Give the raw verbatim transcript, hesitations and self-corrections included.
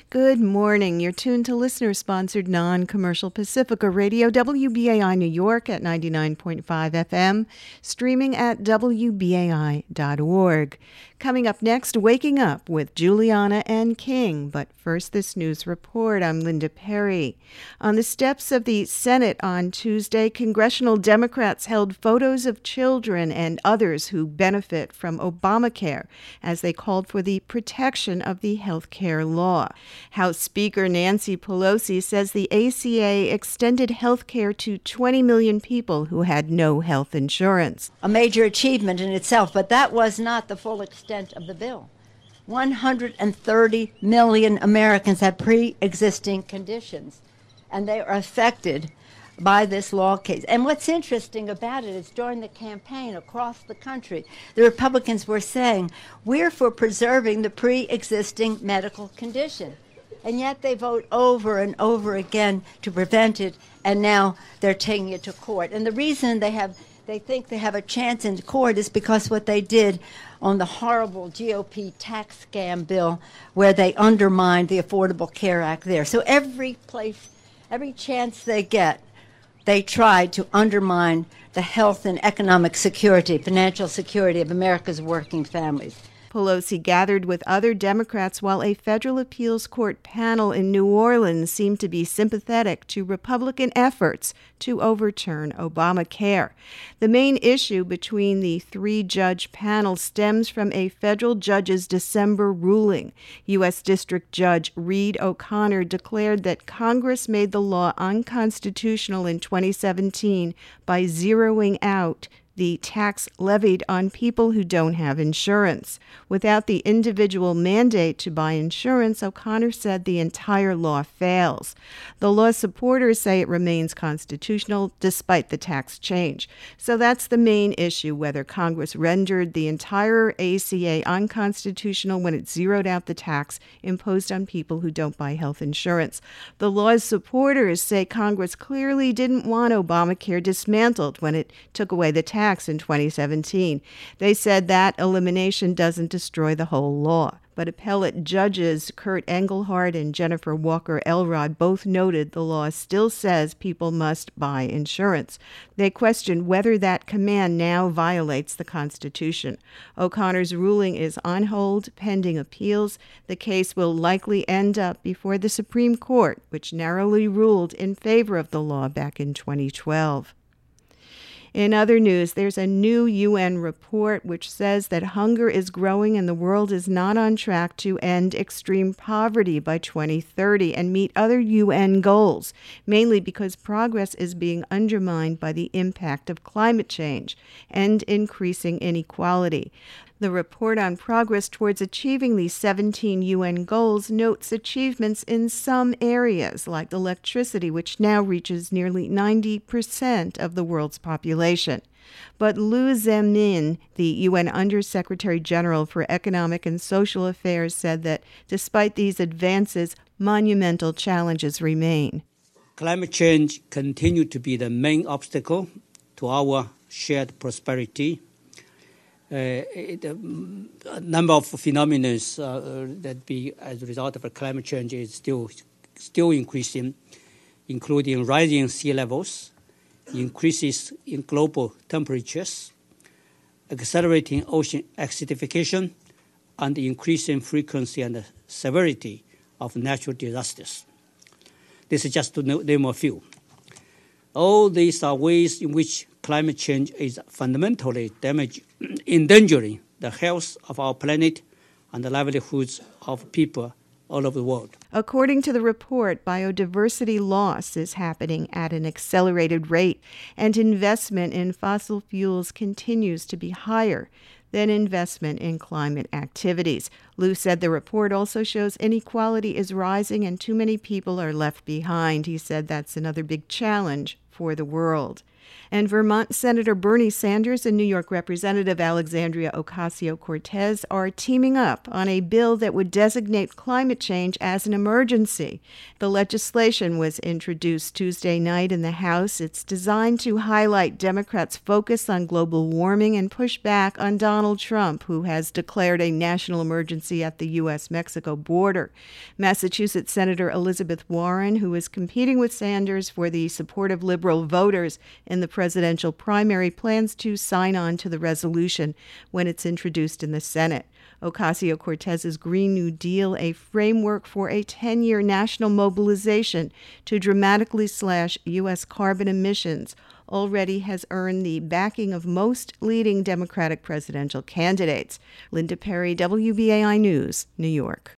Good morning. You're tuned to listener-sponsored non-commercial Pacifica Radio, W B A I New York at ninety-nine point five F M, streaming at W B A I dot org. Coming up next, Waking Up with Juliana and King. But first, this news report. I'm Linda Perry. On the steps of the Senate on Tuesday, congressional Democrats held photos of children and others who benefit from Obamacare as they called for the protection of the health care law. House Speaker Nancy Pelosi says the A C A extended health care to twenty million people who had no health insurance. A major achievement in itself, but that was not the full extent of the bill. one hundred thirty million Americans have pre-existing conditions, and they are affected by this law case. And what's interesting about it is during the campaign across the country, the Republicans were saying, we're for preserving the pre-existing medical condition. And yet they vote over and over again to prevent it, and now they're taking it to court. And the reason they have they think they have a chance in court is because what they did on the horrible G O P tax scam bill where they undermined the Affordable Care Act there. So every place, every chance they get, they tried to undermine the health and economic security, financial security of America's working families. Pelosi gathered with other Democrats while a federal appeals court panel in New Orleans seemed to be sympathetic to Republican efforts to overturn Obamacare. The main issue between the three-judge panel stems from a federal judge's December ruling. U S District Judge Reed O'Connor declared that Congress made the law unconstitutional in twenty seventeen by zeroing out the tax levied on people who don't have insurance. Without the individual mandate to buy insurance, O'Connor said the entire law fails. The law's supporters say it remains constitutional despite the tax change. So that's the main issue, whether Congress rendered the entire A C A unconstitutional when it zeroed out the tax imposed on people who don't buy health insurance. The law's supporters say Congress clearly didn't want Obamacare dismantled when it took away the tax in twenty seventeen. They said that elimination doesn't destroy the whole law. But appellate judges Kurt Engelhardt and Jennifer Walker Elrod both noted the law still says people must buy insurance. They questioned whether that command now violates the Constitution. O'Connor's ruling is on hold pending appeals. The case will likely end up before the Supreme Court, which narrowly ruled in favor of the law back in twenty twelve. In other news, there's a new U N report which says that hunger is growing and the world is not on track to end extreme poverty by twenty thirty and meet other U N goals, mainly because progress is being undermined by the impact of climate change and increasing inequality. The report on progress towards achieving these seventeen U N goals notes achievements in some areas, like electricity, which now reaches nearly ninety percent of the world's population. But Liu Zemin, the U N Undersecretary General for Economic and Social Affairs, said that despite these advances, monumental challenges remain. Climate change continues to be the main obstacle to our shared prosperity. Uh, it, um, a number of phenomena uh, that be as a result of climate change is still still increasing, including rising sea levels, increases in global temperatures, accelerating ocean acidification, and increasing frequency and severity of natural disasters. This is just to name a few. All these are ways in which climate change is fundamentally damaging, endangering the health of our planet and the livelihoods of people all over the world. According to the report, biodiversity loss is happening at an accelerated rate, and investment in fossil fuels continues to be higher than investment in climate activities. Liu said the report also shows inequality is rising and too many people are left behind. He said that's another big challenge for the world. And Vermont Senator Bernie Sanders and New York Representative Alexandria Ocasio-Cortez are teaming up on a bill that would designate climate change as an emergency. The legislation was introduced Tuesday night in the House. It's designed to highlight Democrats' focus on global warming and push back on Donald Trump, who has declared a national emergency at the U S Mexico border. Massachusetts Senator Elizabeth Warren, who is competing with Sanders for the support of liberal voters in the presidential primary, plans to sign on to the resolution when it's introduced in the Senate. Ocasio-Cortez's Green New Deal, a framework for a ten-year national mobilization to dramatically slash U S carbon emissions, already has earned the backing of most leading Democratic presidential candidates. Linda Perry, W B A I News, New York.